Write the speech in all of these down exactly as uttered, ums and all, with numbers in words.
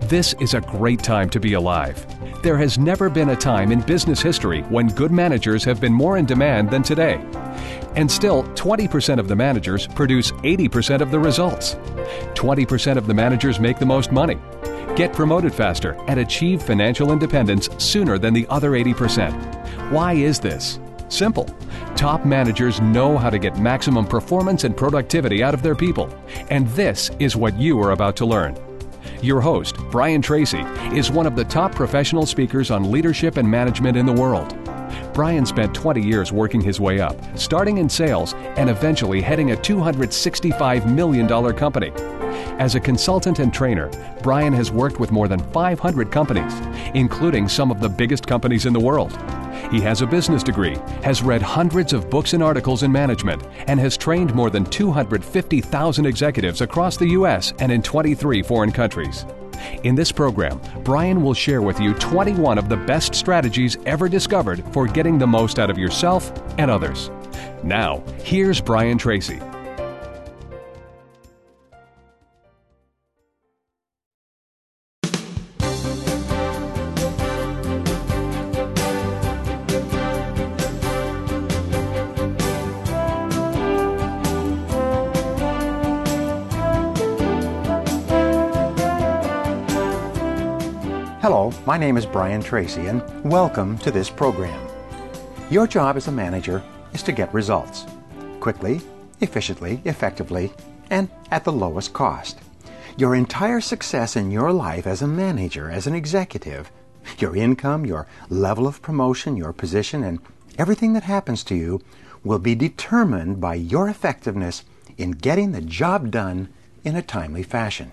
This is a great time to be alive. There has never been a time in business history when good managers have been more in demand than today. And still, twenty percent of the managers produce eighty percent of the results. twenty percent of the managers make the most money, get promoted faster, and achieve financial independence sooner than the other eighty percent. Why is this? Simple. Top managers know how to get maximum performance and productivity out of their people. And this is what you are about to learn. Your host, Brian Tracy, is one of the top professional speakers on leadership and management in the world. Brian spent twenty years working his way up, starting in sales and eventually heading a two hundred sixty-five million dollars company. As a consultant and trainer, Brian has worked with more than five hundred companies, including some of the biggest companies in the world. He has a business degree, has read hundreds of books and articles in management, and has trained more than two hundred fifty thousand executives across the U S and in twenty-three foreign countries. In this program, Brian will share with you twenty-one of the best strategies ever discovered for getting the most out of yourself and others. Now, here's Brian Tracy. Hello, my name is Brian Tracy, and welcome to this program. Your job as a manager is to get results quickly, efficiently, effectively, and at the lowest cost. Your entire success in your life as a manager, as an executive, your income, your level of promotion, your position, and everything that happens to you will be determined by your effectiveness in getting the job done in a timely fashion.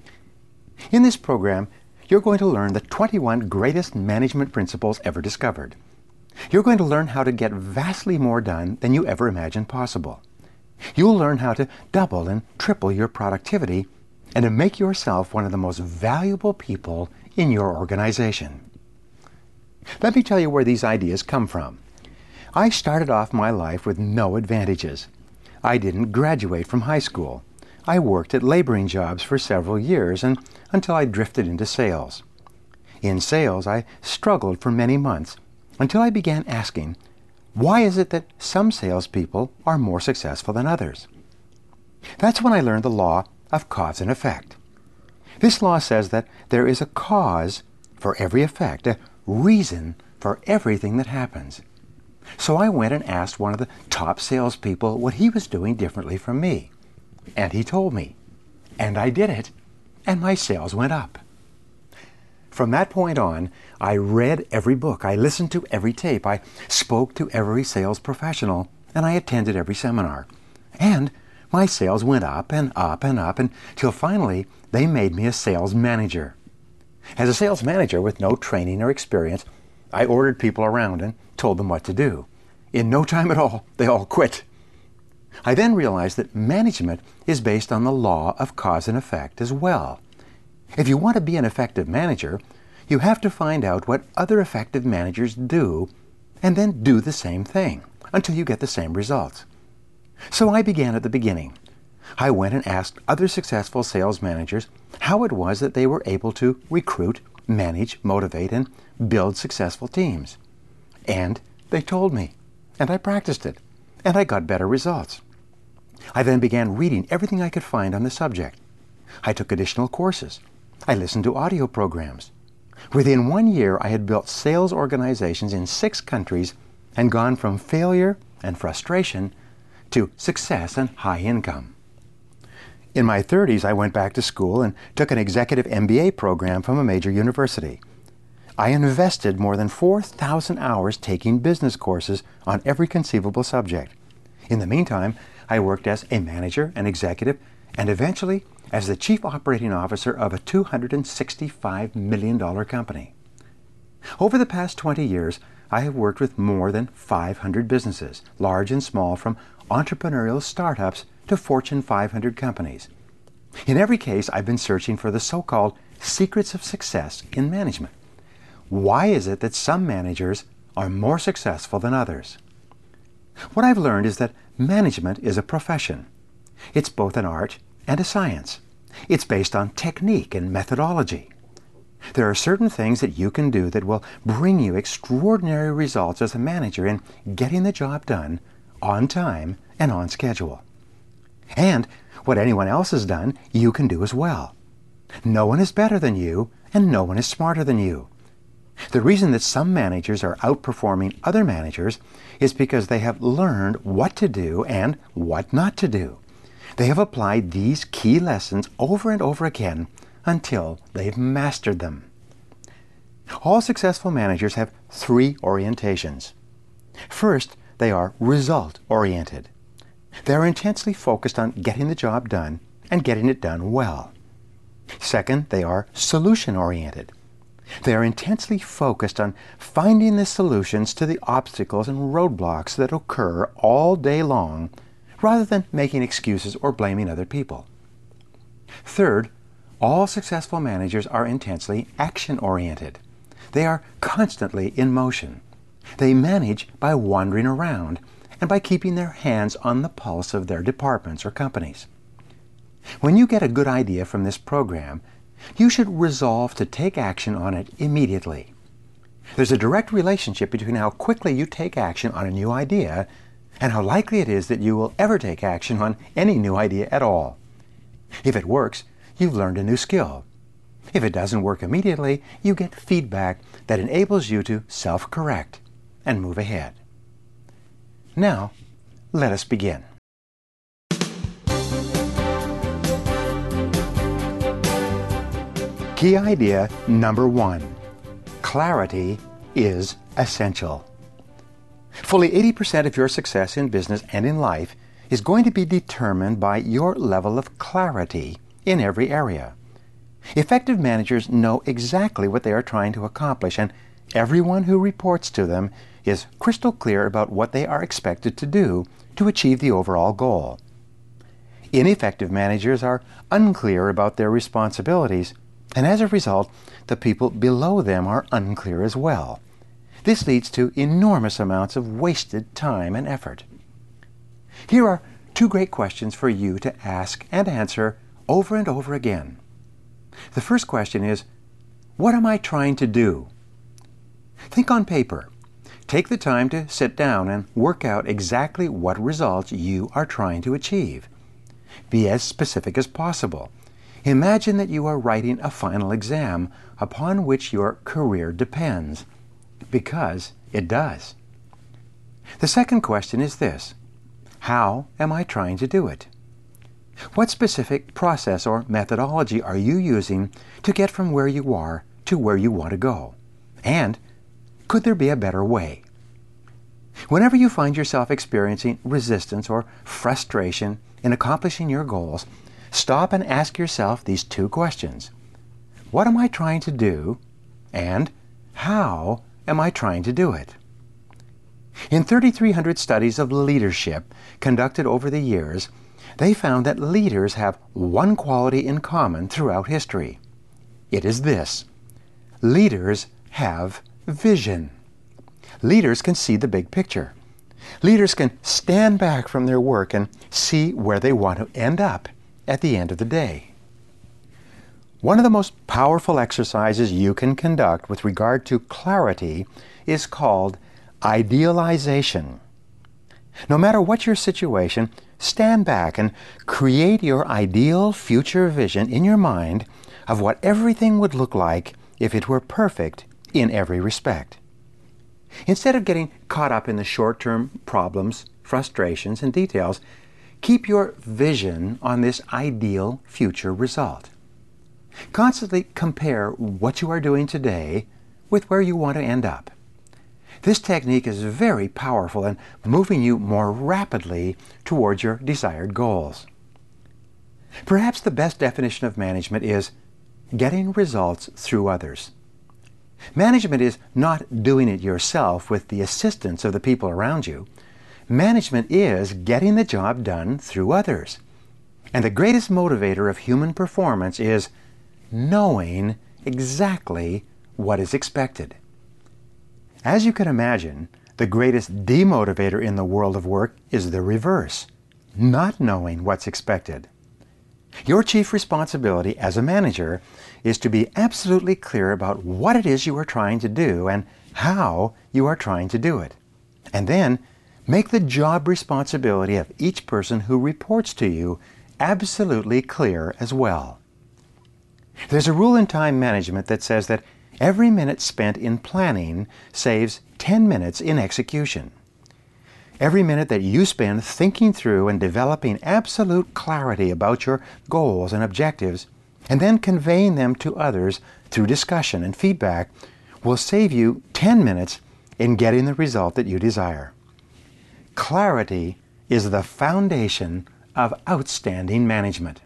In this program, you're going to learn the twenty-one greatest management principles ever discovered. You're going to learn how to get vastly more done than you ever imagined possible. You'll learn how to double and triple your productivity and to make yourself one of the most valuable people in your organization. Let me tell you where these ideas come from. I started off my life with no advantages. I didn't graduate from high school. I worked at laboring jobs for several years and until I drifted into sales. In sales, I struggled for many months until I began asking, why is it that some salespeople are more successful than others? That's when I learned the law of cause and effect. This law says that there is a cause for every effect, a reason for everything that happens. So I went and asked one of the top salespeople what he was doing differently from me. And he told me. And I did it. And my sales went up. From that point on, I read every book. I listened to every tape. I spoke to every sales professional. And I attended every seminar. And my sales went up and up and up until finally they made me a sales manager. As a sales manager with no training or experience, I ordered people around and told them what to do. In no time at all, they all quit. I then realized that management is based on the law of cause and effect as well. If you want to be an effective manager, you have to find out what other effective managers do and then do the same thing until you get the same results. So I began at the beginning. I went and asked other successful sales managers how it was that they were able to recruit, manage, motivate, and build successful teams. And they told me, and I practiced it, and I got better results. I then began reading everything I could find on the subject. I took additional courses. I listened to audio programs. Within one year, I had built sales organizations in six countries and gone from failure and frustration to success and high income. In my thirties, I went back to school and took an executive M B A program from a major university. I invested more than four thousand hours taking business courses on every conceivable subject. In the meantime, I worked as a manager, an executive, and eventually as the chief operating officer of a two hundred sixty-five million dollars company. Over the past twenty years, I have worked with more than five hundred businesses, large and small, from entrepreneurial startups to Fortune five hundred companies. In every case, I've been searching for the so-called secrets of success in management. Why is it that some managers are more successful than others? What I've learned is that management is a profession. It's both an art and a science. It's based on technique and methodology. There are certain things that you can do that will bring you extraordinary results as a manager in getting the job done on time and on schedule. And what anyone else has done, you can do as well. No one is better than you, and no one is smarter than you. The reason that some managers are outperforming other managers is because they have learned what to do and what not to do. They have applied these key lessons over and over again until they've mastered them. All successful managers have three orientations. First, they are result-oriented. They are intensely focused on getting the job done and getting it done well. Second, they are solution-oriented. They are intensely focused on finding the solutions to the obstacles and roadblocks that occur all day long, rather than making excuses or blaming other people. Third, all successful managers are intensely action-oriented. They are constantly in motion. They manage by wandering around and by keeping their hands on the pulse of their departments or companies. When you get a good idea from this program, you should resolve to take action on it immediately. There's a direct relationship between how quickly you take action on a new idea and how likely it is that you will ever take action on any new idea at all. If it works, you've learned a new skill. If it doesn't work immediately, you get feedback that enables you to self-correct and move ahead. Now, let us begin. Key idea number one: clarity is essential. Fully eighty percent of your success in business and in life is going to be determined by your level of clarity in every area. Effective managers know exactly what they are trying to accomplish, and everyone who reports to them is crystal clear about what they are expected to do to achieve the overall goal. Ineffective managers are unclear about their responsibilities, and as a result, the people below them are unclear as well. This leads to enormous amounts of wasted time and effort. Here are two great questions for you to ask and answer over and over again. The first question is, what am I trying to do? Think on paper. Take the time to sit down and work out exactly what results you are trying to achieve. Be as specific as possible. Imagine that you are writing a final exam upon which your career depends, because it does. The second question is this: how am I trying to do it? What specific process or methodology are you using to get from where you are to where you want to go? And could there be a better way? Whenever you find yourself experiencing resistance or frustration in accomplishing your goals, stop and ask yourself these two questions. What am I trying to do? And how am I trying to do it? In thirty-three hundred studies of leadership conducted over the years, they found that leaders have one quality in common throughout history. It is this: leaders have vision. Leaders can see the big picture. Leaders can stand back from their work and see where they want to end up at the end of the day. One of the most powerful exercises you can conduct with regard to clarity is called idealization. No matter what your situation, stand back and create your ideal future vision in your mind of what everything would look like if it were perfect in every respect. Instead of getting caught up in the short-term problems, frustrations, and details, keep your vision on this ideal future result. Constantly compare what you are doing today with where you want to end up. This technique is very powerful in moving you more rapidly towards your desired goals. Perhaps the best definition of management is getting results through others. Management is not doing it yourself with the assistance of the people around you. Management is getting the job done through others. And the greatest motivator of human performance is knowing exactly what is expected. As you can imagine, the greatest demotivator in the world of work is the reverse: not knowing what's expected. Your chief responsibility as a manager is to be absolutely clear about what it is you are trying to do and how you are trying to do it. And then make the job responsibility of each person who reports to you absolutely clear as well. There's a rule in time management that says that every minute spent in planning saves ten minutes in execution. Every minute that you spend thinking through and developing absolute clarity about your goals and objectives, and then conveying them to others through discussion and feedback, will save you ten minutes in getting the result that you desire. Clarity is the foundation of outstanding management.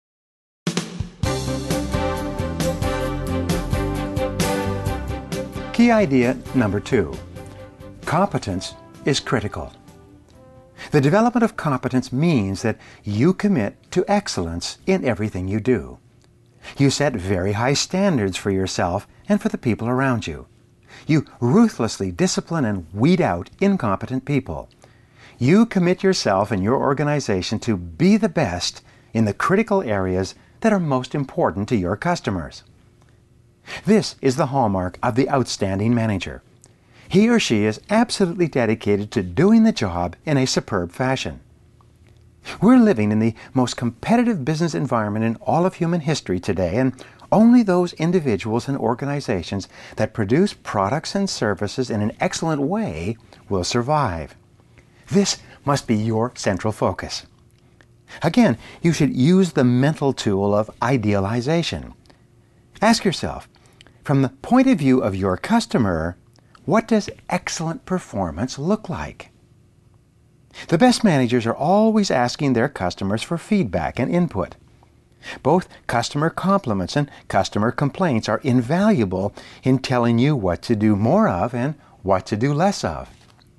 Key idea number two. Competence is critical. The development of competence means that you commit to excellence in everything you do. You set very high standards for yourself and for the people around you. You ruthlessly discipline and weed out incompetent people. You commit yourself and your organization to be the best in the critical areas that are most important to your customers. This is the hallmark of the outstanding manager. He or she is absolutely dedicated to doing the job in a superb fashion. We're living in the most competitive business environment in all of human history today, and only those individuals and organizations that produce products and services in an excellent way will survive. This must be your central focus. Again, you should use the mental tool of idealization. Ask yourself, from the point of view of your customer, what does excellent performance look like? The best managers are always asking their customers for feedback and input. Both customer compliments and customer complaints are invaluable in telling you what to do more of and what to do less of.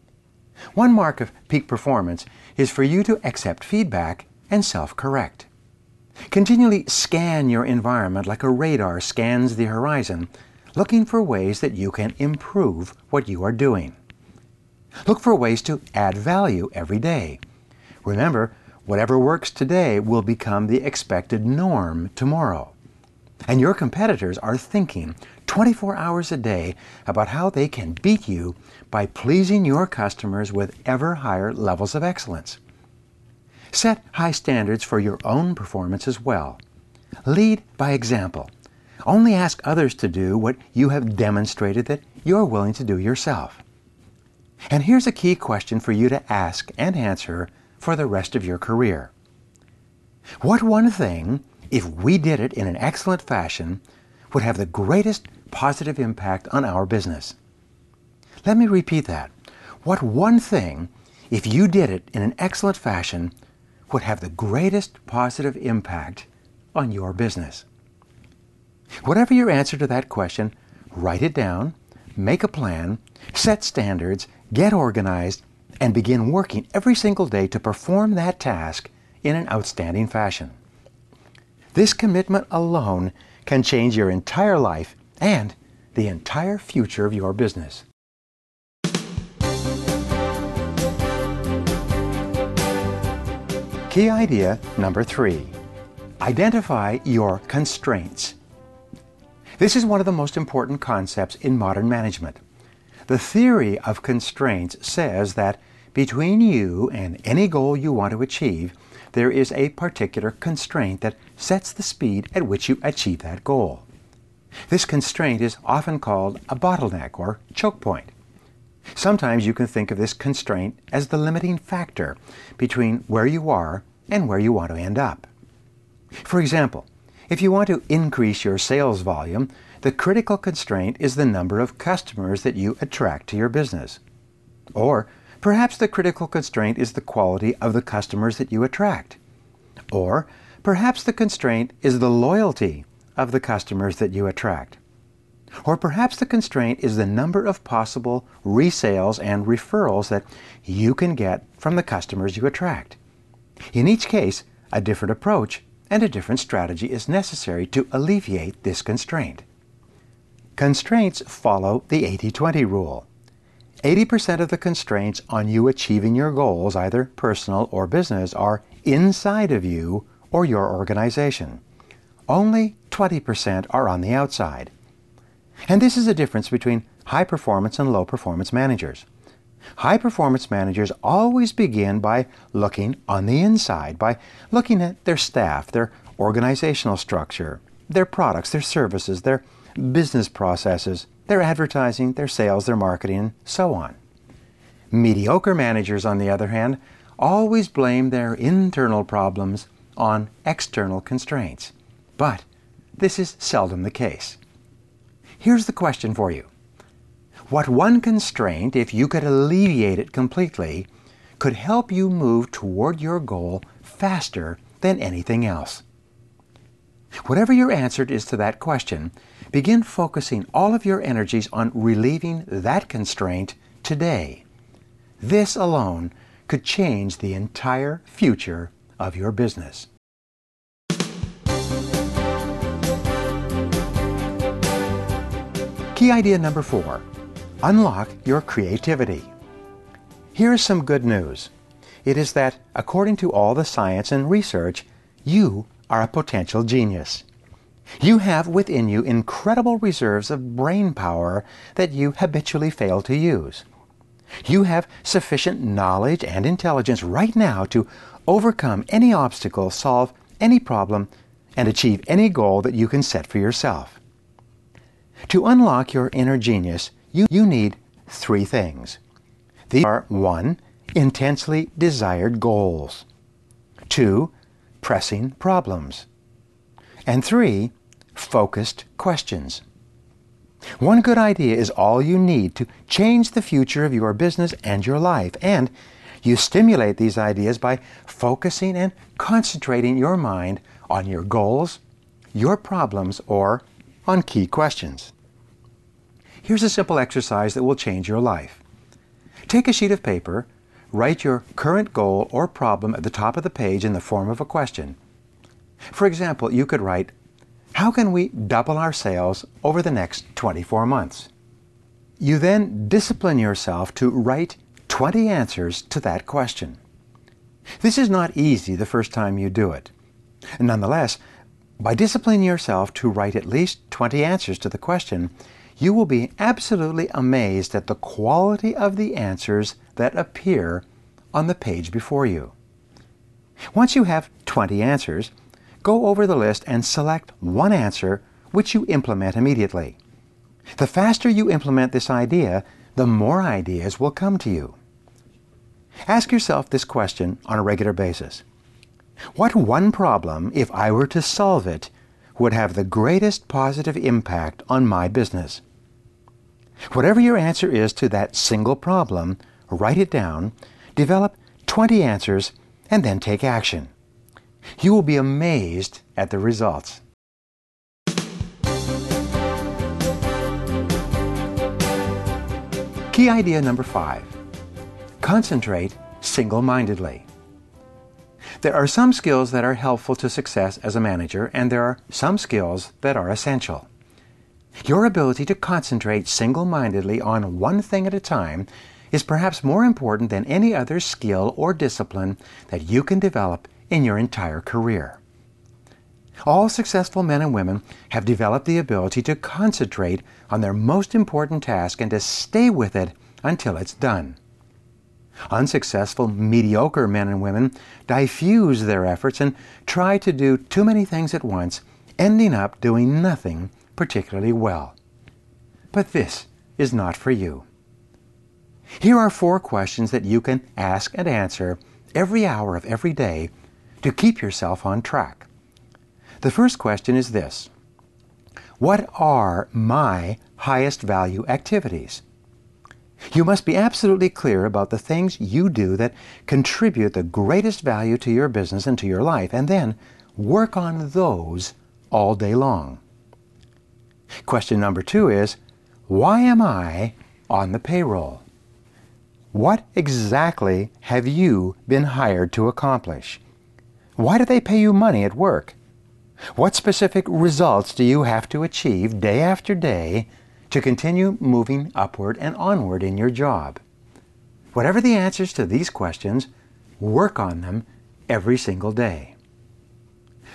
One mark of peak performance is for you to accept feedback and self-correct. Continually scan your environment like a radar scans the horizon, looking for ways that you can improve what you are doing. Look for ways to add value every day. Remember, whatever works today will become the expected norm tomorrow. And your competitors are thinking twenty-four hours a day about how they can beat you by pleasing your customers with ever higher levels of excellence. Set high standards for your own performance as well. Lead by example. Only ask others to do what you have demonstrated that you're willing to do yourself. And here's a key question for you to ask and answer for the rest of your career. What one thing, if we did it in an excellent fashion, would have the greatest positive impact on our business? Let me repeat that. What one thing, if you did it in an excellent fashion, would have the greatest positive impact on your business? Whatever your answer to that question, write it down, make a plan, set standards, get organized, and begin working every single day to perform that task in an outstanding fashion. This commitment alone can change your entire life and the entire future of your business. Key idea number three. Identify your constraints. This is one of the most important concepts in modern management. The theory of constraints says that between you and any goal you want to achieve, there is a particular constraint that sets the speed at which you achieve that goal. This constraint is often called a bottleneck or choke point. Sometimes you can think of this constraint as the limiting factor between where you are and where you want to end up. For example, if you want to increase your sales volume, the critical constraint is the number of customers that you attract to your business. Or perhaps the critical constraint is the quality of the customers that you attract. Or perhaps the constraint is the loyalty of the customers that you attract. Or perhaps the constraint is the number of possible resales and referrals that you can get from the customers you attract. In each case, a different approach and a different strategy is necessary to alleviate this constraint. Constraints follow the eighty twenty rule. eighty percent of the constraints on you achieving your goals, either personal or business, are inside of you or your organization. Only twenty percent are on the outside. And this is the difference between high-performance and low-performance managers. High-performance managers always begin by looking on the inside, by looking at their staff, their organizational structure, their products, their services, their business processes, their advertising, their sales, their marketing, and so on. Mediocre managers, on the other hand, always blame their internal problems on external constraints. But this is seldom the case. Here's the question for you. What one constraint, if you could alleviate it completely, could help you move toward your goal faster than anything else? Whatever your answer is to that question, begin focusing all of your energies on relieving that constraint today. This alone could change the entire future of your business. Key idea number four, unlock your creativity. Here is some good news. It is that, according to all the science and research, you are a potential genius. You have within you incredible reserves of brain power that you habitually fail to use. You have sufficient knowledge and intelligence right now to overcome any obstacle, solve any problem, and achieve any goal that you can set for yourself. To unlock your inner genius, you, you need three things. These are one, intensely desired goals. Two, pressing problems. And three, focused questions. One good idea is all you need to change the future of your business and your life, and you stimulate these ideas by focusing and concentrating your mind on your goals, your problems, or on key questions. Here's a simple exercise that will change your life. Take a sheet of paper, write your current goal or problem at the top of the page in the form of a question. For example, you could write, how can we double our sales over the next twenty-four months? You then discipline yourself to write twenty answers to that question. This is not easy the first time you do it. Nonetheless, by disciplining yourself to write at least twenty answers to the question, you will be absolutely amazed at the quality of the answers that appear on the page before you. Once you have twenty answers, go over the list and select one answer which you implement immediately. The faster you implement this idea, the more ideas will come to you. Ask yourself this question on a regular basis. What one problem, if I were to solve it, would have the greatest positive impact on my business? Whatever your answer is to that single problem, write it down, develop twenty answers, and then take action. You will be amazed at the results. Key idea number five, concentrate single-mindedly. There are some skills that are helpful to success as a manager, and there are some skills that are essential. Your ability to concentrate single-mindedly on one thing at a time is perhaps more important than any other skill or discipline that you can develop in your entire career. All successful men and women have developed the ability to concentrate on their most important task and to stay with it until it's done. Unsuccessful, mediocre men and women diffuse their efforts and try to do too many things at once, ending up doing nothing particularly well. But this is not for you. Here are four questions that you can ask and answer every hour of every day to keep yourself on track. The first question is this: what are my highest value activities? You must be absolutely clear about the things you do that contribute the greatest value to your business and to your life, and then work on those all day long. Question number two is, why am I on the payroll? What exactly have you been hired to accomplish? Why do they pay you money at work? What specific results do you have to achieve day after day to continue moving upward and onward in your job? Whatever the answers to these questions, work on them every single day.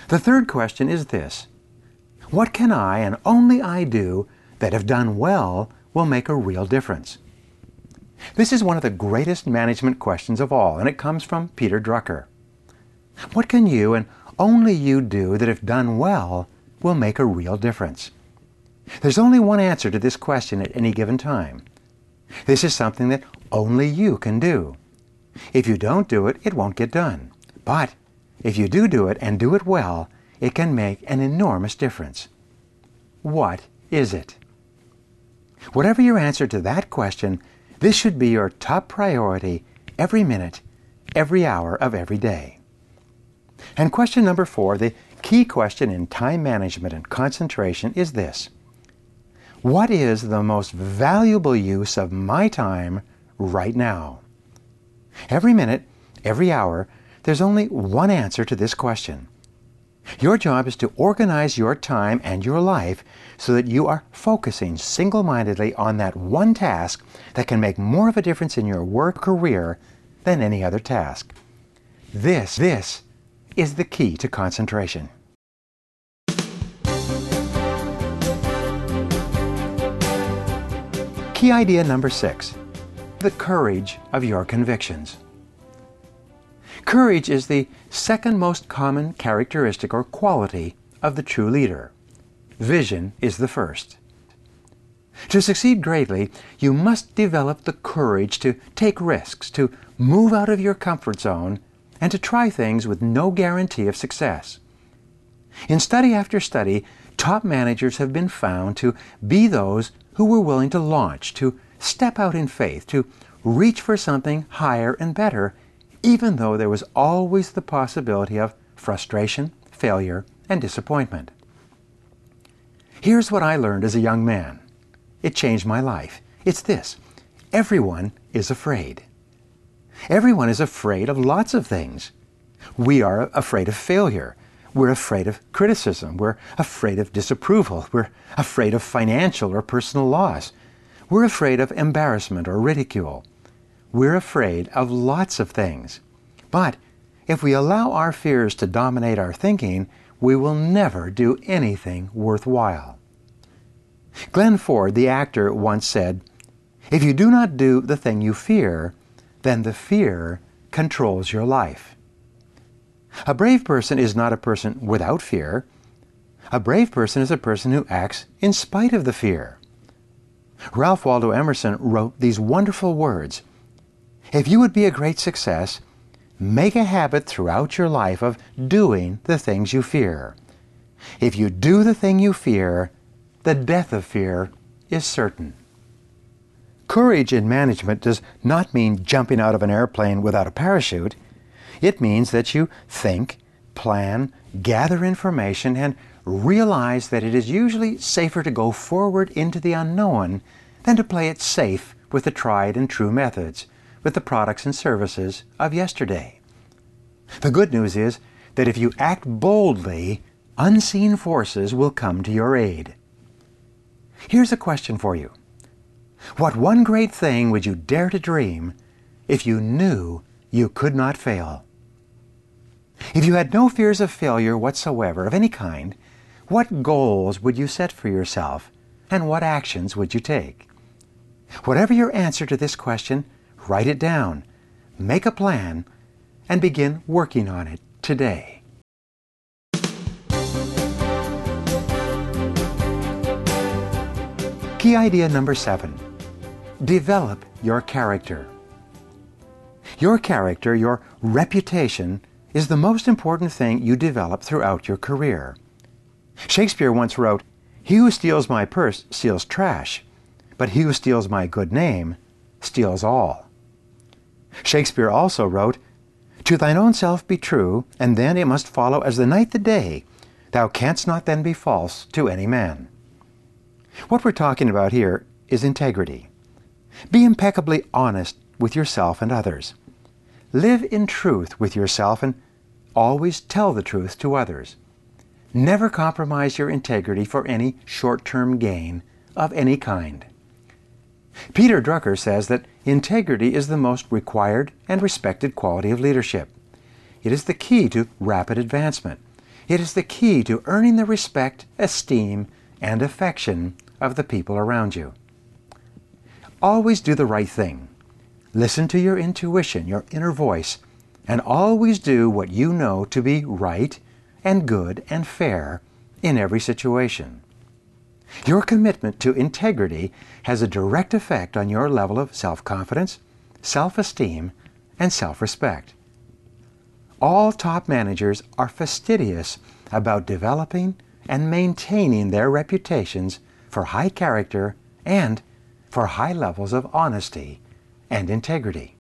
The third question is this: what can I and only I do that, if done well, will make a real difference? This is one of the greatest management questions of all, and it comes from Peter Drucker. What can you and only you do that, if done well, will make a real difference? There's only one answer to this question at any given time. This is something that only you can do. If you don't do it, it won't get done. But if you do do it and do it well, it can make an enormous difference. What is it? Whatever your answer to that question, this should be your top priority every minute, every hour of every day. And question number four, the key question in time management and concentration, is this: what is the most valuable use of my time right now? Every minute, every hour, there's only one answer to this question. Your job is to organize your time and your life so that you are focusing single-mindedly on that one task that can make more of a difference in your work career than any other task. This, this is the key to concentration. Key idea number six: the courage of your convictions. Courage is the second most common characteristic or quality of the true leader. Vision is the first. To succeed greatly, you must develop the courage to take risks, to move out of your comfort zone, and to try things with no guarantee of success. In study after study, top managers have been found to be those who were willing to launch, to step out in faith, to reach for something higher and better, even though there was always the possibility of frustration, failure, and disappointment. Here's what I learned as a young man. It changed my life. It's this: everyone is afraid. Everyone is afraid of lots of things. We are afraid of failure. We're afraid of criticism. We're afraid of disapproval. We're afraid of financial or personal loss. We're afraid of embarrassment or ridicule. We're afraid of lots of things. But if we allow our fears to dominate our thinking, we will never do anything worthwhile. Glenn Ford, the actor, once said, "If you do not do the thing you fear, then the fear controls your life." A brave person is not a person without fear. A brave person is a person who acts in spite of the fear. Ralph Waldo Emerson wrote these wonderful words: "If you would be a great success, make a habit throughout your life of doing the things you fear. If you do the thing you fear, the death of fear is certain." Courage in management does not mean jumping out of an airplane without a parachute. It means that you think, plan, gather information, and realize that it is usually safer to go forward into the unknown than to play it safe with the tried and true methods, with the products and services of yesterday. The good news is that if you act boldly, unseen forces will come to your aid. Here's a question for you. What one great thing would you dare to dream if you knew you could not fail? If you had no fears of failure whatsoever of any kind, what goals would you set for yourself, and what actions would you take? Whatever your answer to this question, write it down, make a plan, and begin working on it today. Key idea number seven: develop your character. Your character, your reputation, is the most important thing you develop throughout your career. Shakespeare once wrote, "He who steals my purse steals trash, but he who steals my good name steals all." Shakespeare also wrote, "To thine own self be true, and then it must follow as the night the day. Thou canst not then be false to any man." What we're talking about here is integrity. Be impeccably honest with yourself and others. Live in truth with yourself and always tell the truth to others. Never compromise your integrity for any short-term gain of any kind. Peter Drucker says that integrity is the most required and respected quality of leadership. It is the key to rapid advancement. It is the key to earning the respect, esteem, and affection of the people around you. Always do the right thing. Listen to your intuition, your inner voice, and always do what you know to be right and good and fair in every situation. Your commitment to integrity has a direct effect on your level of self-confidence, self-esteem, and self-respect. All top managers are fastidious about developing and maintaining their reputations for high character and for high levels of honesty and integrity.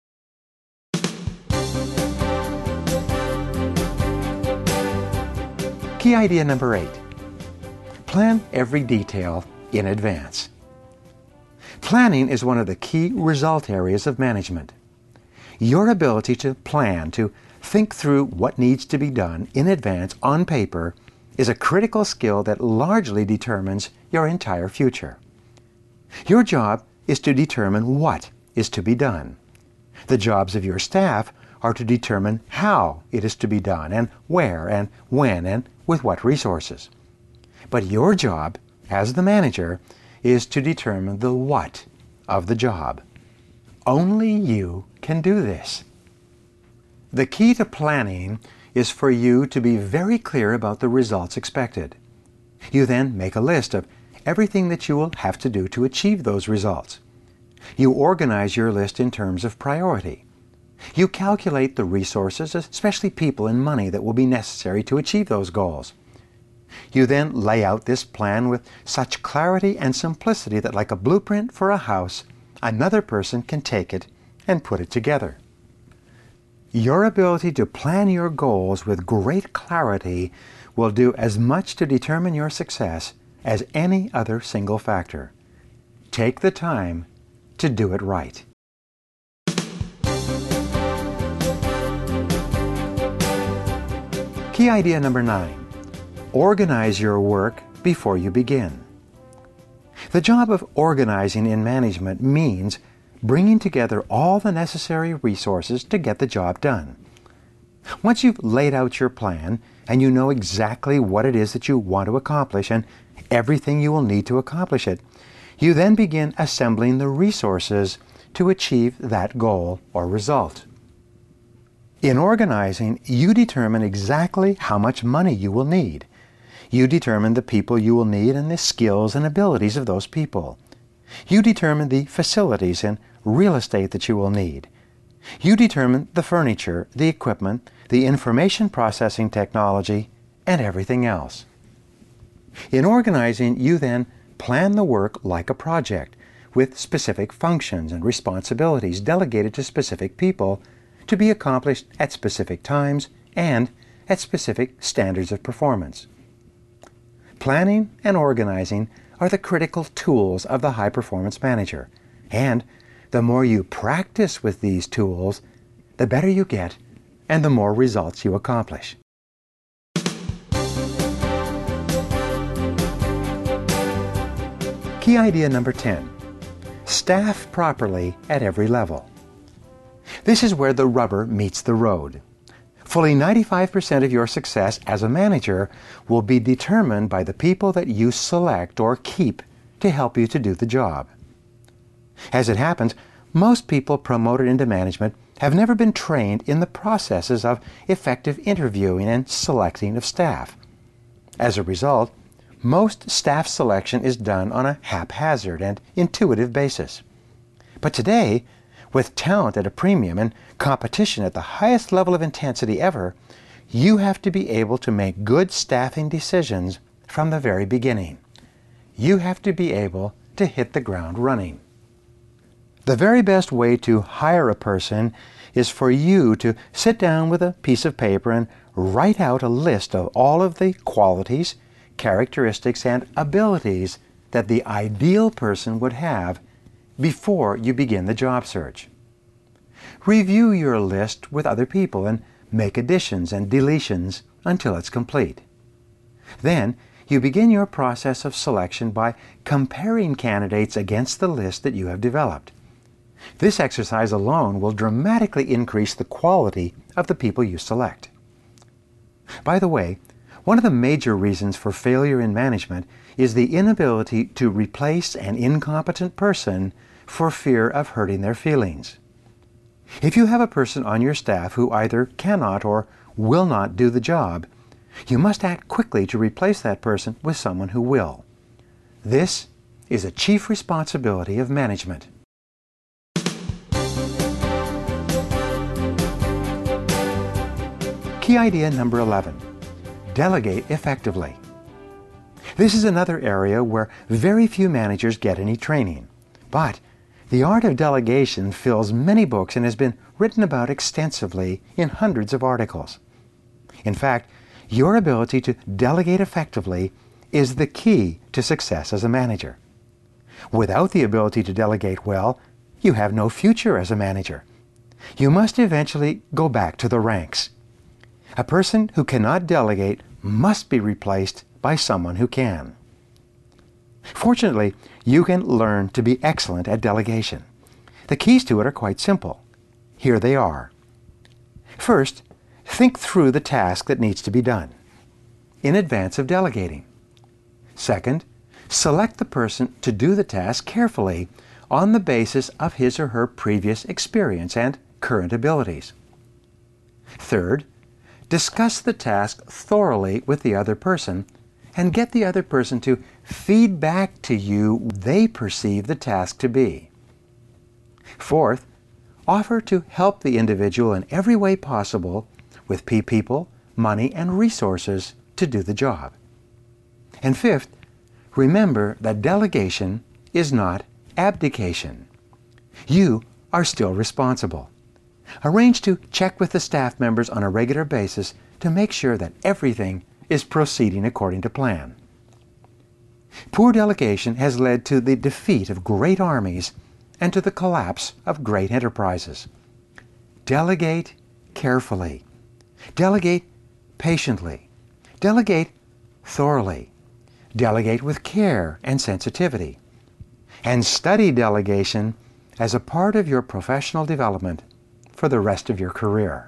Key idea number eight. Plan every detail in advance. Planning is one of the key result areas of management. Your ability to plan, to think through what needs to be done in advance on paper, is a critical skill that largely determines your entire future. Your job is to determine what is to be done. The jobs of your staff are to determine how it is to be done and where and when and with what resources. But your job, as the manager, is to determine the what of the job. Only you can do this. The key to planning is for you to be very clear about the results expected. You then make a list of everything that you will have to do to achieve those results. You organize your list in terms of priority. You calculate the resources, especially people and money, that will be necessary to achieve those goals. You then lay out this plan with such clarity and simplicity that, like a blueprint for a house, another person can take it and put it together. Your ability to plan your goals with great clarity will do as much to determine your success as any other single factor. Take the time to do it right. Key idea number nine. Organize your work before you begin. The job of organizing in management means bringing together all the necessary resources to get the job done. Once you've laid out your plan and you know exactly what it is that you want to accomplish and everything you will need to accomplish it, you then begin assembling the resources to achieve that goal or result. In organizing, you determine exactly how much money you will need. You determine the people you will need and the skills and abilities of those people. You determine the facilities and real estate that you will need. You determine the furniture, the equipment, the information processing technology, and everything else. In organizing, you then plan the work like a project, with specific functions and responsibilities delegated to specific people to be accomplished at specific times and at specific standards of performance. Planning and organizing are the critical tools of the high-performance manager, and the more you practice with these tools, the better you get and the more results you accomplish. Key idea number ten. Staff properly at every level. This is where the rubber meets the road. Fully ninety-five percent of your success as a manager will be determined by the people that you select or keep to help you to do the job. As it happens, most people promoted into management have never been trained in the processes of effective interviewing and selecting of staff. As a result, most staff selection is done on a haphazard and intuitive basis. But today, with talent at a premium and competition at the highest level of intensity ever, you have to be able to make good staffing decisions from the very beginning. You have to be able to hit the ground running. The very best way to hire a person is for you to sit down with a piece of paper and write out a list of all of the qualities, characteristics, and abilities that the ideal person would have before you begin the job search. Review your list with other people and make additions and deletions until it's complete. Then you begin your process of selection by comparing candidates against the list that you have developed. This exercise alone will dramatically increase the quality of the people you select. By the way, One of the major reasons for failure in management is the inability to replace an incompetent person for fear of hurting their feelings. If you have a person on your staff who either cannot or will not do the job, you must act quickly to replace that person with someone who will. This is a chief responsibility of management. Key idea number eleven. Delegate effectively. This is another area where very few managers get any training. But the art of delegation fills many books and has been written about extensively in hundreds of articles. In fact, your ability to delegate effectively is the key to success as a manager. Without the ability to delegate well, you have no future as a manager. You must eventually go back to the ranks. A person who cannot delegate must be replaced by someone who can. Fortunately, you can learn to be excellent at delegation. The keys to it are quite simple. Here they are. First, think through the task that needs to be done in advance of delegating. Second, select the person to do the task carefully on the basis of his or her previous experience and current abilities. Third, discuss the task thoroughly with the other person and get the other person to feed back to you what they perceive the task to be. Fourth, offer to help the individual in every way possible with people, money, and resources to do the job. And fifth, remember that delegation is not abdication. You are still responsible. Arrange to check with the staff members on a regular basis to make sure that everything is proceeding according to plan. Poor delegation has led to the defeat of great armies and to the collapse of great enterprises. Delegate carefully. Delegate patiently. Delegate thoroughly. Delegate with care and sensitivity. And study delegation as a part of your professional development for the rest of your career.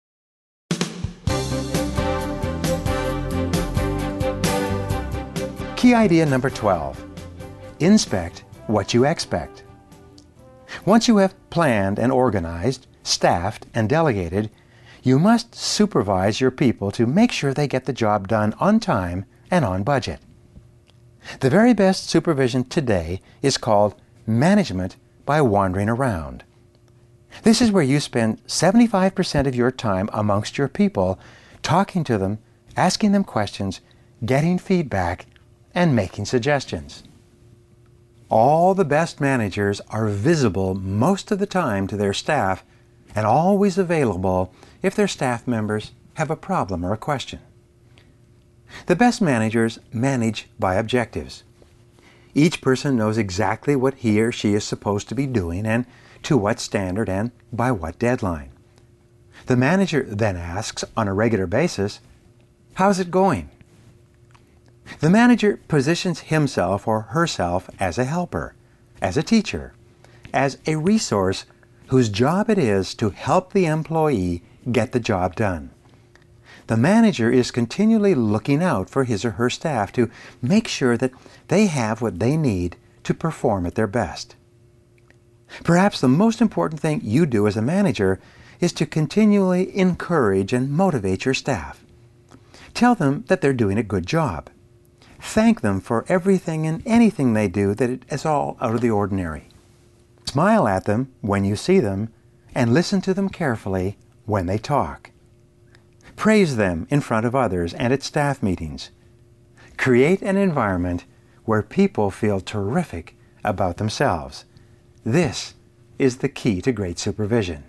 Key idea number twelve. Inspect what you expect. Once you have planned and organized, staffed and delegated, you must supervise your people to make sure they get the job done on time and on budget. The very best supervision today is called management by wandering around. This is where you spend seventy-five percent of your time amongst your people, talking to them, asking them questions, getting feedback, and making suggestions. All the best managers are visible most of the time to their staff and always available if their staff members have a problem or a question. The best managers manage by objectives. Each person knows exactly what he or she is supposed to be doing and to what standard and by what deadline. The manager then asks on a regular basis, "How's it going?" The manager positions himself or herself as a helper, as a teacher, as a resource whose job it is to help the employee get the job done. The manager is continually looking out for his or her staff to make sure that they have what they need to perform at their best. Perhaps the most important thing you do as a manager is to continually encourage and motivate your staff. Tell them that they're doing a good job. Thank them for everything and anything they do that is all out of the ordinary. Smile at them when you see them and listen to them carefully when they talk. Praise them in front of others and at staff meetings. Create an environment where people feel terrific about themselves. This is the key to great supervision.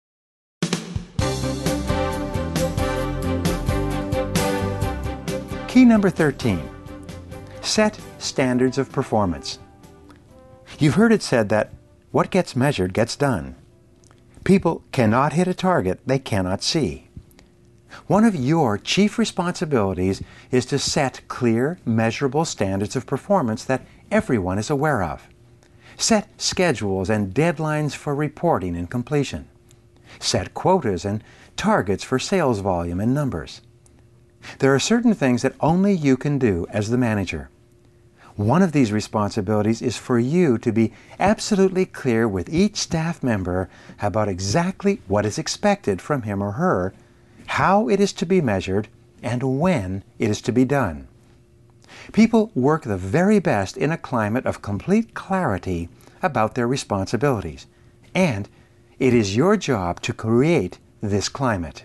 Key number thirteen. Set standards of performance. You've heard it said that what gets measured gets done. People cannot hit a target they cannot see. One of your chief responsibilities is to set clear, measurable standards of performance that everyone is aware of. Set schedules and deadlines for reporting and completion. Set quotas and targets for sales volume and numbers. There are certain things that only you can do as the manager. One of these responsibilities is for you to be absolutely clear with each staff member about exactly what is expected from him or her, how it is to be measured, and when it is to be done. People work the very best in a climate of complete clarity about their responsibilities, and it is your job to create this climate.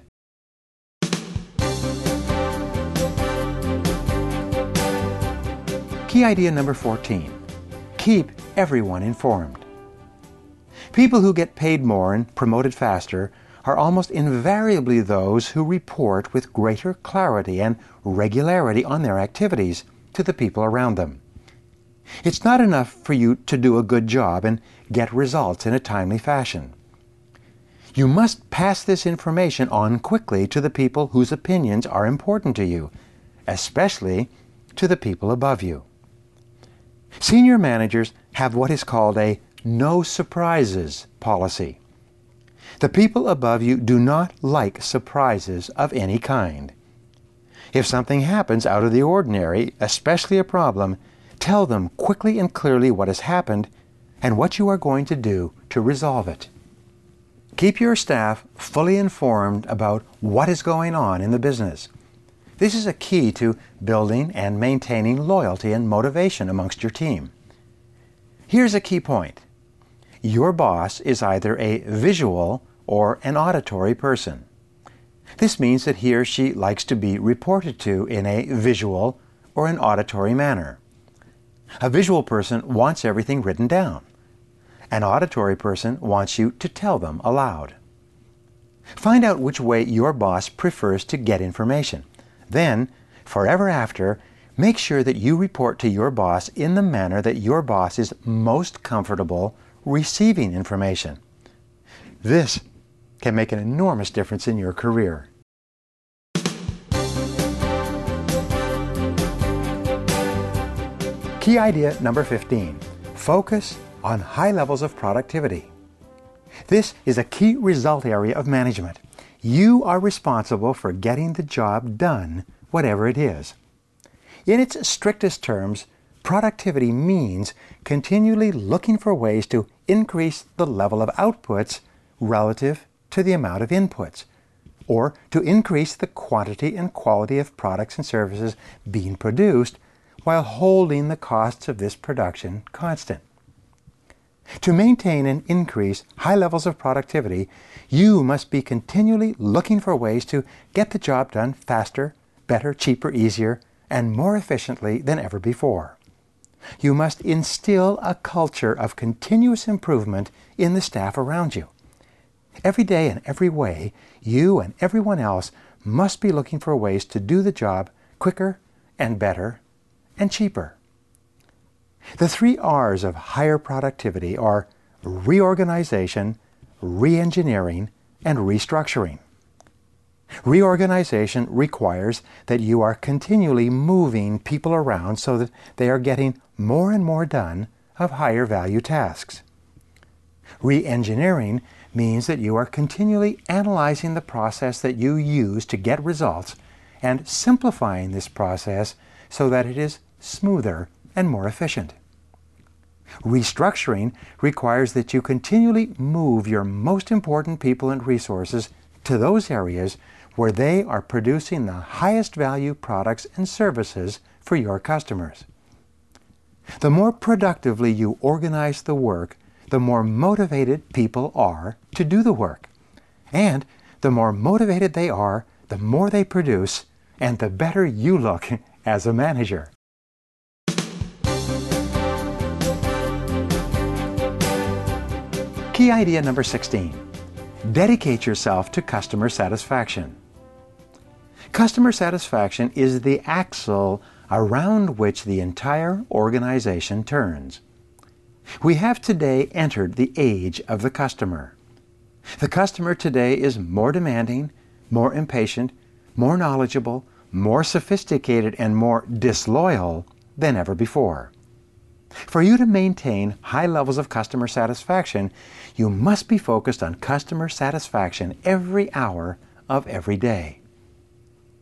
Key idea number fourteen. Keep everyone informed. People who get paid more and promoted faster are almost invariably those who report with greater clarity and regularity on their activities to the people around them. It's not enough for you to do a good job and get results in a timely fashion. You must pass this information on quickly to the people whose opinions are important to you, especially to the people above you. Senior managers have what is called a no surprises policy. The people above you do not like surprises of any kind. If something happens out of the ordinary, especially a problem, tell them quickly and clearly what has happened and what you are going to do to resolve it. Keep your staff fully informed about what is going on in the business. This is a key to building and maintaining loyalty and motivation amongst your team. Here's a key point. Your boss is either a visual or an auditory person. This means that he or she likes to be reported to in a visual or an auditory manner. A visual person wants everything written down. An auditory person wants you to tell them aloud. Find out which way your boss prefers to get information. Then, forever after, make sure that you report to your boss in the manner that your boss is most comfortable receiving information. This can make an enormous difference in your career. Key idea number fifteen. Focus on high levels of productivity. This is a key result area of management. You are responsible for getting the job done, whatever it is. In its strictest terms, productivity means continually looking for ways to increase the level of outputs relative to the amount of inputs, or to increase the quantity and quality of products and services being produced while holding the costs of this production constant. To maintain and increase high levels of productivity, you must be continually looking for ways to get the job done faster, better, cheaper, easier, and more efficiently than ever before. You must instill a culture of continuous improvement in the staff around you. Every day and every way, you and everyone else must be looking for ways to do the job quicker and better and cheaper. The three R's of higher productivity are reorganization, re-engineering, and restructuring. Reorganization requires that you are continually moving people around so that they are getting more and more done of higher value tasks. Re-engineering means that you are continually analyzing the process that you use to get results and simplifying this process so that it is smoother and more efficient. Restructuring requires that you continually move your most important people and resources to those areas where they are producing the highest value products and services for your customers. The more productively you organize the work, the more motivated people are to do the work. And the more motivated they are, the more they produce, and the better you look as a manager. Key idea number sixteen. Dedicate yourself to customer satisfaction. Customer satisfaction is the axle around which the entire organization turns. We have today entered the age of the customer. The customer today is more demanding, more impatient, more knowledgeable, more sophisticated, and more disloyal than ever before. For you to maintain high levels of customer satisfaction, you must be focused on customer satisfaction every hour of every day.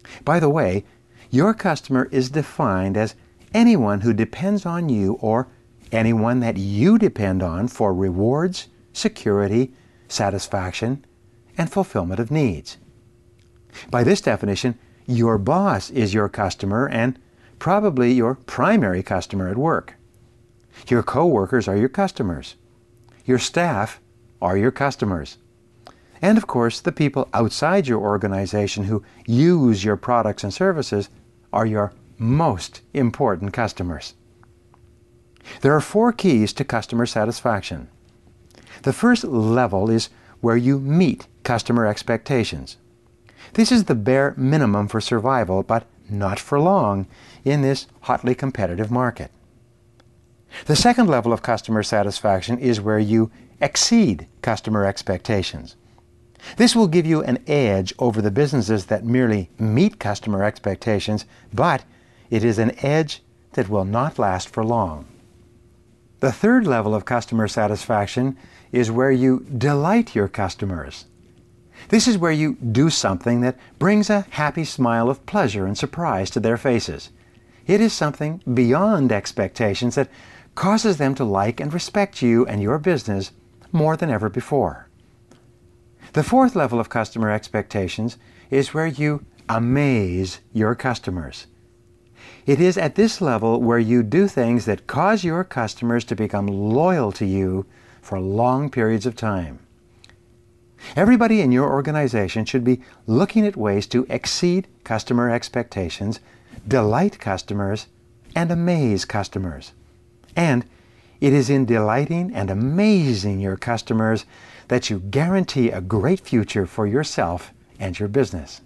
By the way, your customer is defined as anyone who depends on you or anyone that you depend on for rewards, security, satisfaction, and fulfillment of needs. By this definition, your boss is your customer and probably your primary customer at work. Your co-workers are your customers. Your staff are your customers. And of course, the people outside your organization who use your products and services are your most important customers. There are four keys to customer satisfaction. The first level is where you meet customer expectations. This is the bare minimum for survival, but not for long in this hotly competitive market. The second level of customer satisfaction is where you exceed customer expectations. This will give you an edge over the businesses that merely meet customer expectations, but it is an edge that will not last for long. The third level of customer satisfaction is where you delight your customers. This is where you do something that brings a happy smile of pleasure and surprise to their faces. It is something beyond expectations that causes them to like and respect you and your business more than ever before. The fourth level of customer expectations is where you amaze your customers. It is at this level where you do things that cause your customers to become loyal to you for long periods of time. Everybody in your organization should be looking at ways to exceed customer expectations, delight customers, and amaze customers. And it is in delighting and amazing your customers that you guarantee a great future for yourself and your business.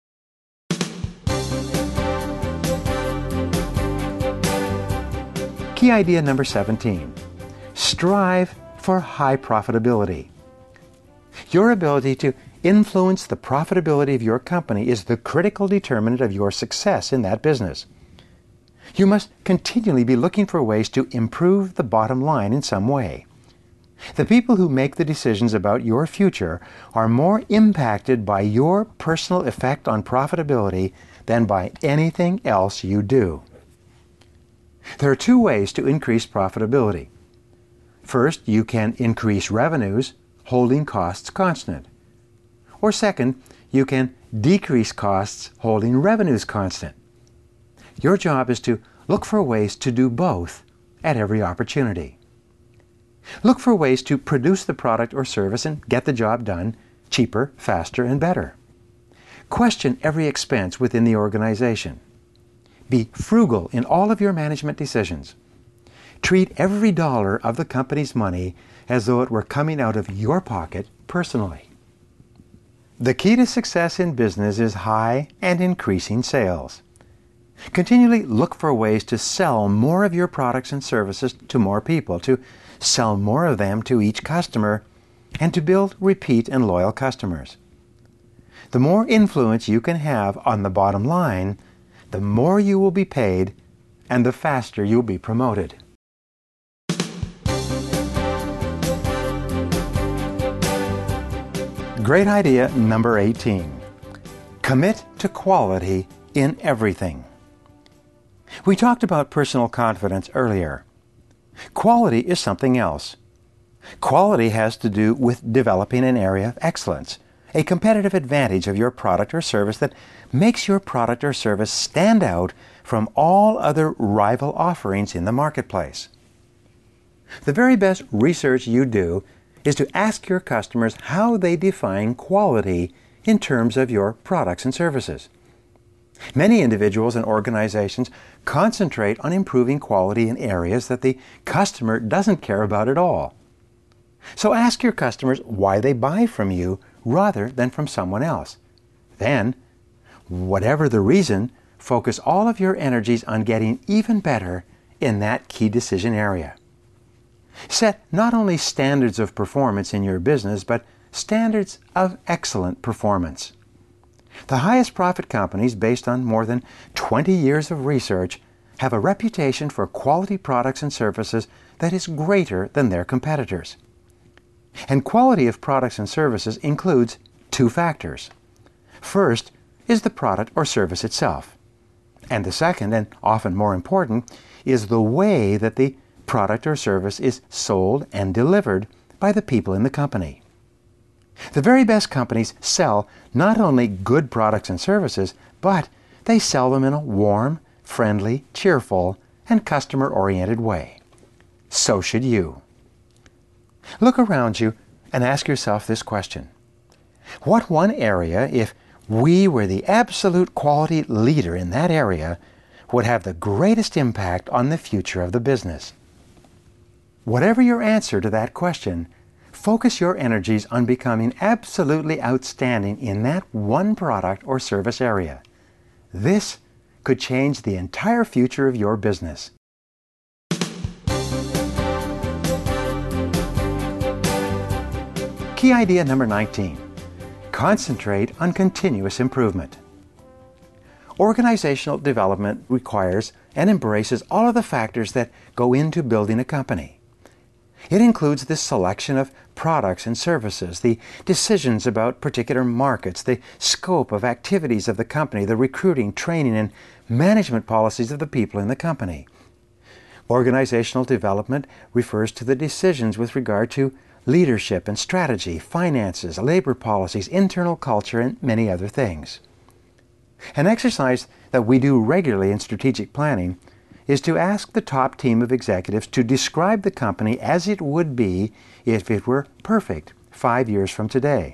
Key idea number seventeen. Strive for high profitability. Your ability to influence the profitability of your company is the critical determinant of your success in that business. You must continually be looking for ways to improve the bottom line in some way. The people who make the decisions about your future are more impacted by your personal effect on profitability than by anything else you do. There are two ways to increase profitability. First, you can increase revenues, holding costs constant. Or second, you can decrease costs, holding revenues constant. Your job is to look for ways to do both at every opportunity. Look for ways to produce the product or service and get the job done cheaper, faster, and better. Question every expense within the organization. Be frugal in all of your management decisions. Treat every dollar of the company's money as though it were coming out of your pocket personally. The key to success in business is high and increasing sales. Continually look for ways to sell more of your products and services to more people, to sell more of them to each customer, and to build repeat and loyal customers. The more influence you can have on the bottom line, the more you will be paid and the faster you'll be promoted. Great idea number eighteen. Commit to quality in everything. We talked about personal confidence earlier. Quality is something else. Quality has to do with developing an area of excellence, a competitive advantage of your product or service that makes your product or service stand out from all other rival offerings in the marketplace. The very best research you do is to ask your customers how they define quality in terms of your products and services. Many individuals and organizations concentrate on improving quality in areas that the customer doesn't care about at all. So ask your customers why they buy from you rather than from someone else. Then, whatever the reason, focus all of your energies on getting even better in that key decision area. Set not only standards of performance in your business, but standards of excellent performance. The highest profit companies, based on more than twenty years of research, have a reputation for quality products and services that is greater than their competitors. And quality of products and services includes two factors. First is the product or service itself. And the second, and often more important, is the way that the product or service is sold and delivered by the people in the company. The very best companies sell not only good products and services, but they sell them in a warm, friendly, cheerful, and customer-oriented way. So should you. Look around you and ask yourself this question. What one area, if we were the absolute quality leader in that area, would have the greatest impact on the future of the business? Whatever your answer to that question, focus your energies on becoming absolutely outstanding in that one product or service area. This could change the entire future of your business. Key idea number nineteen. Concentrate on continuous improvement. Organizational development requires and embraces all of the factors that go into building a company. It includes the selection of products and services, the decisions about particular markets, the scope of activities of the company, the recruiting, training, and management policies of the people in the company. Organizational development refers to the decisions with regard to leadership and strategy, finances, labor policies, internal culture, and many other things. An exercise that we do regularly in strategic planning is to ask the top team of executives to describe the company as it would be if it were perfect five years from today.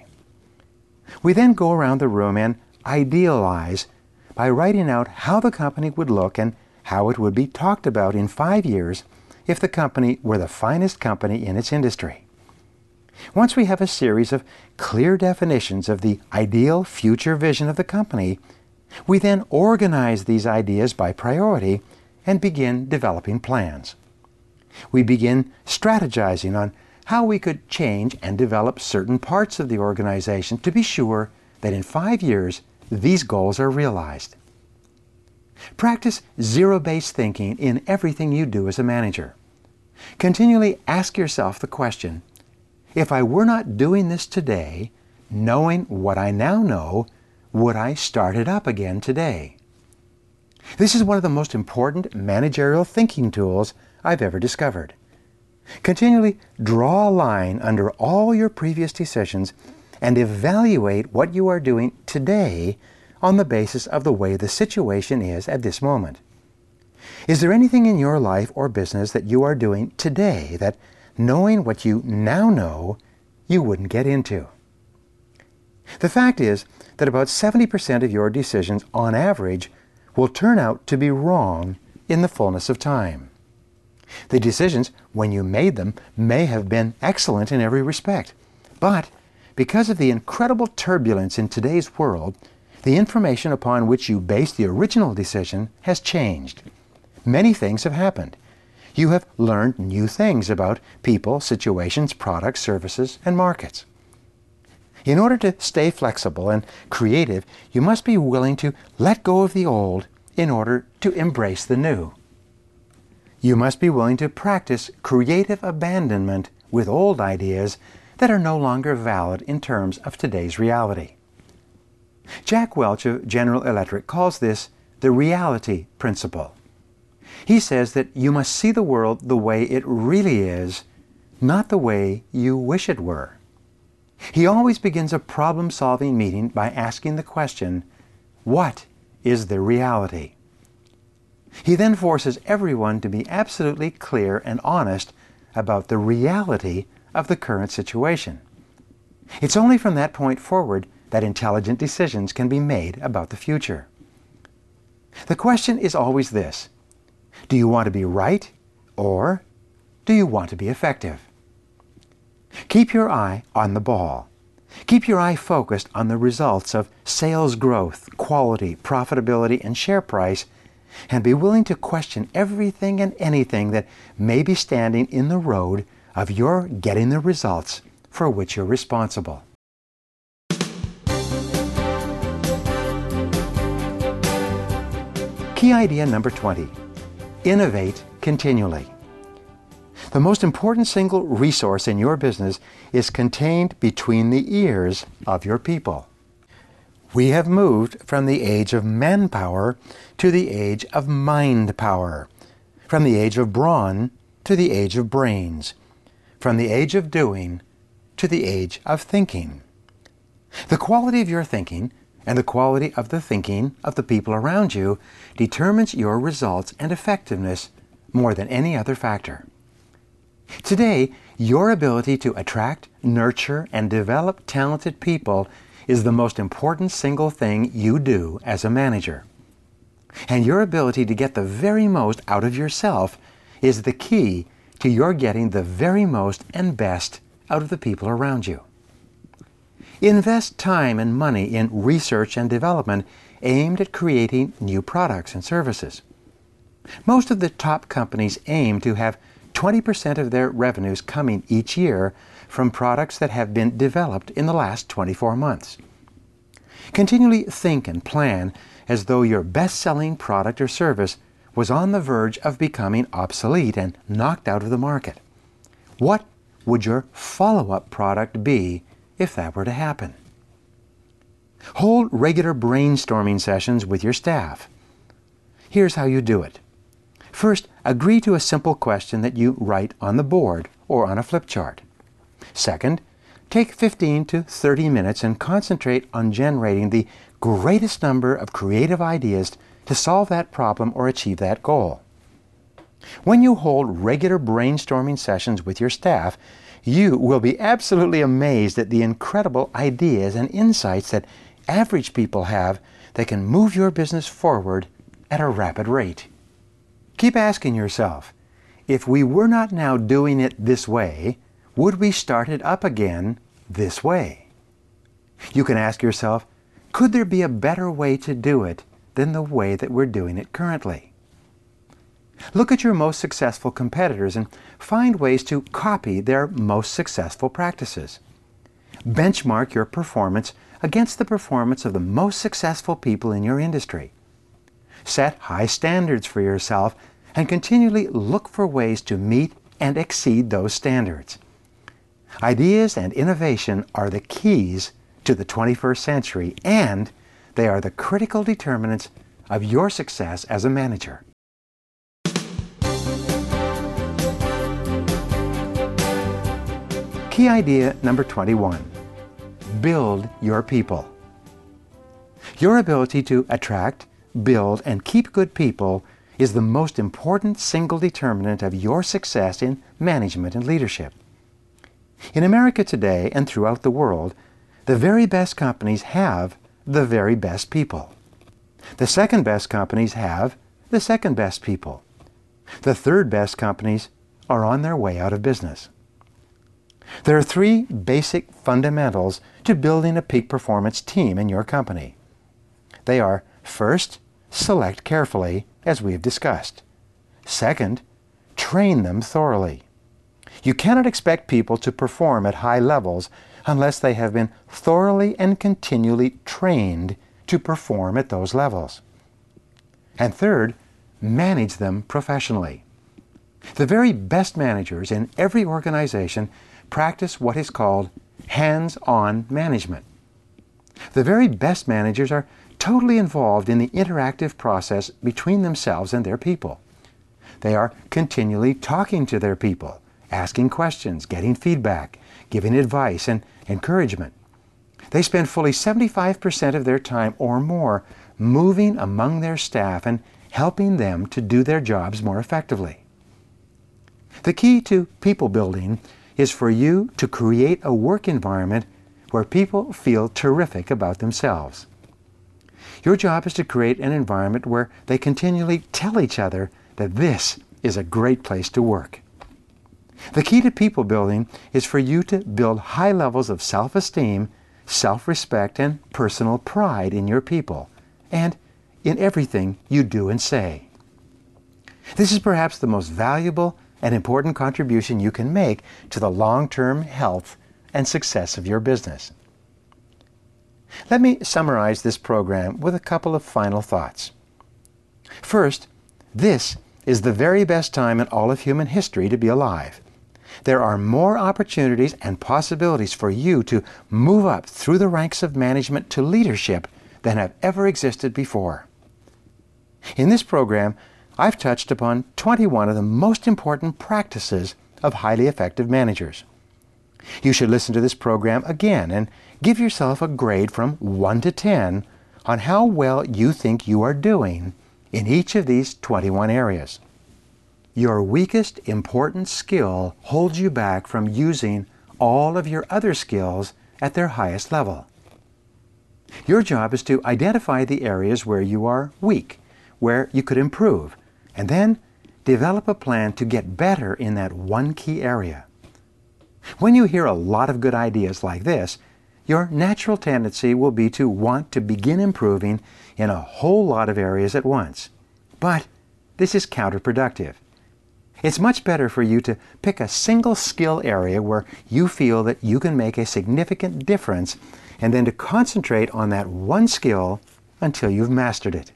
We then go around the room and idealize by writing out how the company would look and how it would be talked about in five years if the company were the finest company in its industry. Once we have a series of clear definitions of the ideal future vision of the company, we then organize these ideas by priority and begin developing plans. We begin strategizing on how we could change and develop certain parts of the organization to be sure that in five years these goals are realized. Practice zero-based thinking in everything you do as a manager. Continually ask yourself the question, if I were not doing this today, knowing what I now know, would I start it up again today? This is one of the most important managerial thinking tools I've ever discovered. Continually draw a line under all your previous decisions and evaluate what you are doing today on the basis of the way the situation is at this moment. Is there anything in your life or business that you are doing today that, knowing what you now know, you wouldn't get into? The fact is that about seventy percent of your decisions, on average, will turn out to be wrong in the fullness of time. The decisions, when you made them, may have been excellent in every respect, but because of the incredible turbulence in today's world, the information upon which you based the original decision has changed. Many things have happened. You have learned new things about people, situations, products, services, and markets. In order to stay flexible and creative, you must be willing to let go of the old in order to embrace the new. You must be willing to practice creative abandonment with old ideas that are no longer valid in terms of today's reality. Jack Welch of General Electric calls this the reality principle. He says that you must see the world the way it really is, not the way you wish it were. He always begins a problem-solving meeting by asking the question, what is the reality? He then forces everyone to be absolutely clear and honest about the reality of the current situation. It's only from that point forward that intelligent decisions can be made about the future. The question is always this: do you want to be right, or do you want to be effective? Keep your eye on the ball. Keep your eye focused on the results of sales growth, quality, profitability, and share price, and be willing to question everything and anything that may be standing in the road of your getting the results for which you're responsible. Key idea number twenty. Innovate continually. The most important single resource in your business is contained between the ears of your people. We have moved from the age of manpower to the age of mind power, from the age of brawn to the age of brains, from the age of doing to the age of thinking. The quality of your thinking and the quality of the thinking of the people around you determines your results and effectiveness more than any other factor. Today, your ability to attract, nurture, and develop talented people is the most important single thing you do as a manager. And your ability to get the very most out of yourself is the key to your getting the very most and best out of the people around you. Invest time and money in research and development aimed at creating new products and services. Most of the top companies aim to have twenty percent of their revenues coming each year from products that have been developed in the last twenty-four months. Continually think and plan as though your best-selling product or service was on the verge of becoming obsolete and knocked out of the market. What would your follow-up product be if that were to happen? Hold regular brainstorming sessions with your staff. Here's how you do it. First, agree to a simple question that you write on the board or on a flip chart. Second, take fifteen to thirty minutes and concentrate on generating the greatest number of creative ideas to solve that problem or achieve that goal. When you hold regular brainstorming sessions with your staff, you will be absolutely amazed at the incredible ideas and insights that average people have that can move your business forward at a rapid rate. Keep asking yourself, if we were not now doing it this way, would we start it up again this way? You can ask yourself, could there be a better way to do it than the way that we're doing it currently? Look at your most successful competitors and find ways to copy their most successful practices. Benchmark your performance against the performance of the most successful people in your industry. Set high standards for yourself and continually look for ways to meet and exceed those standards. Ideas and innovation are the keys to the twenty-first century, and they are the critical determinants of your success as a manager. Key idea number twenty-one. Build your people. Your ability to attract, build, and keep good people is the most important single determinant of your success in management and leadership. In America today and throughout the world, the very best companies have the very best people. The second best companies have the second best people. The third best companies are on their way out of business. There are three basic fundamentals to building a peak performance team in your company. They are, first, select carefully, as we have discussed. Second, train them thoroughly. You cannot expect people to perform at high levels unless they have been thoroughly and continually trained to perform at those levels. And third, manage them professionally. The very best managers in every organization practice what is called hands-on management. The very best managers are totally involved in the interactive process between themselves and their people. They are continually talking to their people, asking questions, getting feedback, giving advice and encouragement. They spend fully seventy-five percent of their time or more moving among their staff and helping them to do their jobs more effectively. The key to people building is for you to create a work environment where people feel terrific about themselves. Your job is to create an environment where they continually tell each other that this is a great place to work. The key to people building is for you to build high levels of self-esteem, self-respect, and personal pride in your people, and in everything you do and say. This is perhaps the most valuable and important contribution you can make to the long-term health and success of your business. Let me summarize this program with a couple of final thoughts. First, this is the very best time in all of human history to be alive. There are more opportunities and possibilities for you to move up through the ranks of management to leadership than have ever existed before. In this program, I've touched upon twenty-one of the most important practices of highly effective managers. You should listen to this program again and give yourself a grade from one to ten on how well you think you are doing in each of these twenty-one areas. Your weakest important skill holds you back from using all of your other skills at their highest level. Your job is to identify the areas where you are weak, where you could improve, and then develop a plan to get better in that one key area. When you hear a lot of good ideas like this, your natural tendency will be to want to begin improving in a whole lot of areas at once. But this is counterproductive. It's much better for you to pick a single skill area where you feel that you can make a significant difference, and then to concentrate on that one skill until you've mastered it.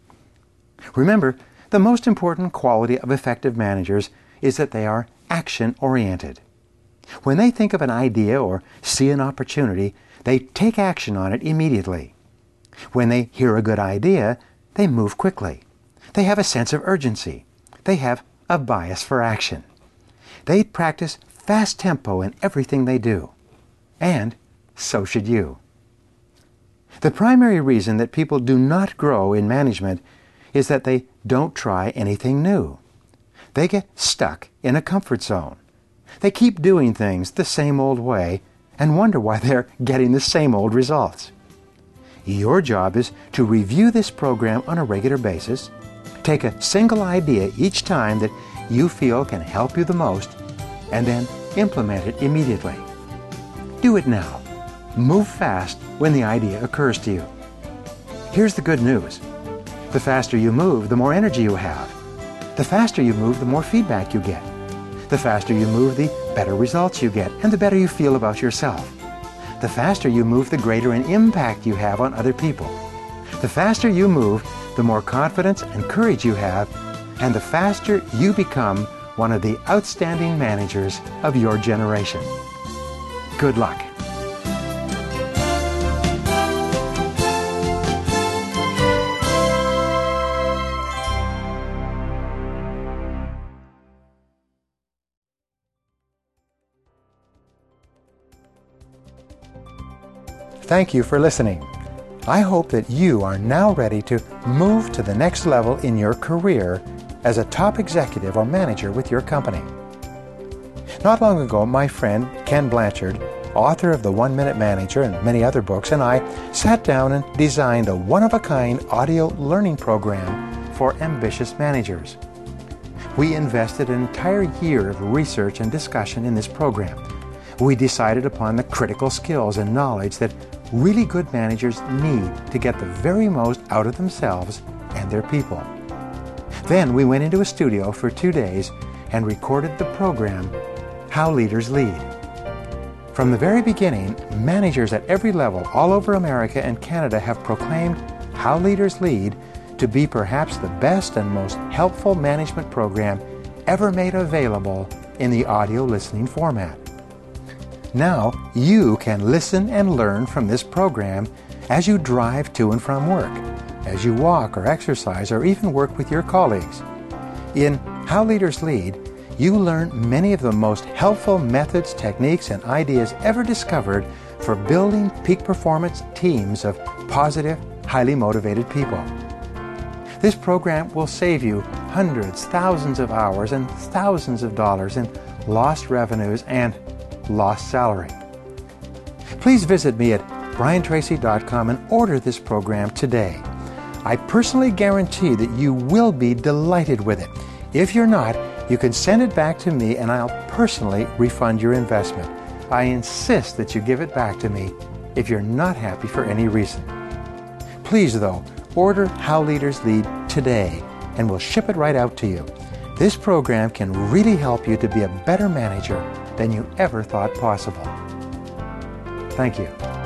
Remember, the most important quality of effective managers is that they are action-oriented. When they think of an idea or see an opportunity, they take action on it immediately. When they hear a good idea, they move quickly. They have a sense of urgency. They have a bias for action. They practice fast tempo in everything they do. And so should you. The primary reason that people do not grow in management is that they don't try anything new. They get stuck in a comfort zone. They keep doing things the same old way and wonder why they're getting the same old results. Your job is to review this program on a regular basis, take a single idea each time that you feel can help you the most, and then implement it immediately. Do it now. Move fast when the idea occurs to you. Here's the good news. The faster you move, the more energy you have. The faster you move, the more feedback you get. The faster you move, the better results you get, and the better you feel about yourself. The faster you move, the greater an impact you have on other people. The faster you move, the more confidence and courage you have, and the faster you become one of the outstanding managers of your generation. Good luck. Thank you for listening. I hope that you are now ready to move to the next level in your career as a top executive or manager with your company. Not long ago, my friend Ken Blanchard, author of The One Minute Manager and many other books, and I sat down and designed a one-of-a-kind audio learning program for ambitious managers. We invested an entire year of research and discussion in this program. We decided upon the critical skills and knowledge that really good managers need to get the very most out of themselves and their people. Then we went into a studio for two days and recorded the program, How Leaders Lead. From the very beginning, managers at every level all over America and Canada have proclaimed How Leaders Lead to be perhaps the best and most helpful management program ever made available in the audio listening format. Now, you can listen and learn from this program as you drive to and from work, as you walk or exercise, or even work with your colleagues. In How Leaders Lead, you learn many of the most helpful methods, techniques, and ideas ever discovered for building peak performance teams of positive, highly motivated people. This program will save you hundreds, thousands of hours, and thousands of dollars in lost revenues and lost salary. Please visit me at brian tracy dot com and order this program today. I personally guarantee that you will be delighted with it. If you're not, you can send it back to me and I'll personally refund your investment. I insist that you give it back to me if you're not happy for any reason. Please, though, order How Leaders Lead today and we'll ship it right out to you. This program can really help you to be a better manager than you ever thought possible. Thank you.